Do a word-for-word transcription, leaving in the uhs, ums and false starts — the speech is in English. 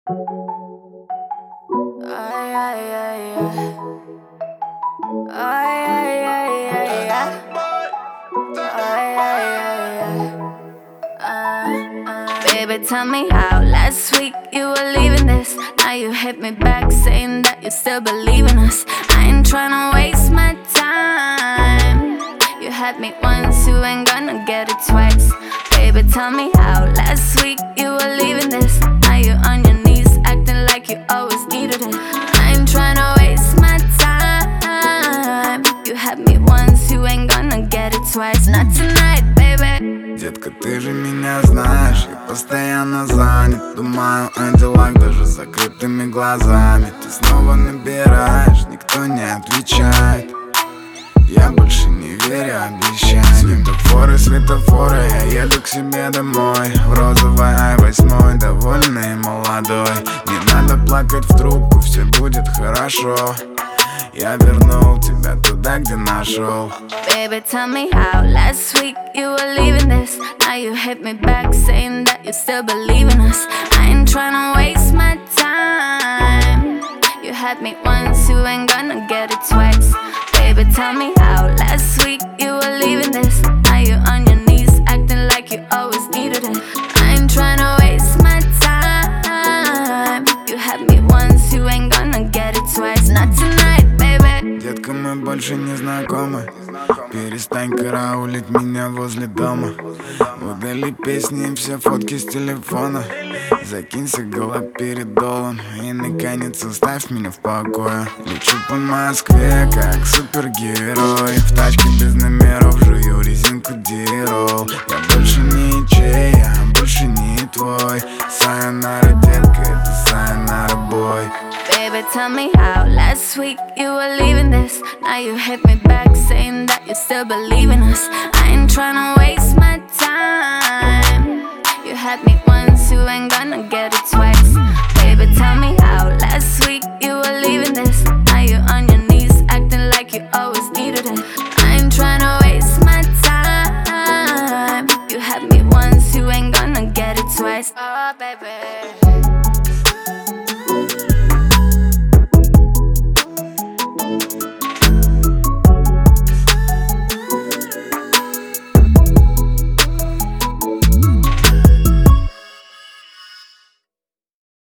Ay, ay, ay, ay. Ay, ay, ay, ay, ay. Ay, ay, ay, ay. Uh, uh. Baby, tell me how last week you were leaving this. Now you hit me back saying that you still believe in us. I ain't tryna waste my time. You had me once, you ain't gonna get it twice. Baby, tell me how last week you were leaving this. Now you on your knees acting like you always needed it. I ain't tryna waste my time. You had me once, you ain't gonna get it twice. Not tonight, baby. Детка, ты же меня знаешь, я постоянно занят. Думаю о делах даже с закрытыми глазами. Ты снова набираешь, никто не отвечает. Я больше не верю обещаниям. Светофоры, светофоры, я еду к себе домой. В розовой ай восемь, довольный и молодой. Не надо плакать в трубку, все будет хорошо. Я вернул тебя туда, где нашел. Baby, tell me how last week you were leaving this. Now you hit me back saying that you still believe in us. I ain't tryna waste my time. You had me once, you ain't gonna get it twice. Baby, tell me how last week you were leaving this. Now you on your knees acting like you always needed it. I ain't tryna waste my time. You had me once, you ain't gonna get it twice. Not tonight, baby. Детка, мы больше не знакомы. Перестань караулить меня возле дома. Удали песни и все фотки с телефона. Закинься галоперидолом и наконец оставь меня в покое. Лечу по Москве как супергерой. В тачке без номеров жую резинку дирол. Я больше не чей, я больше не твой. Сайонара, детка, это сайонара, бой. Baby, tell me how last week you were leaving this. Now you hit me back saying that you still believe in us. I ain't tryna waste my time. You had me once, you ain't gonna get it twice. Baby, tell me how last week you were leaving this. Now you on your knees acting like you always needed it. I ain't tryna waste my time. You had me once, you ain't gonna get it twice. Oh, baby.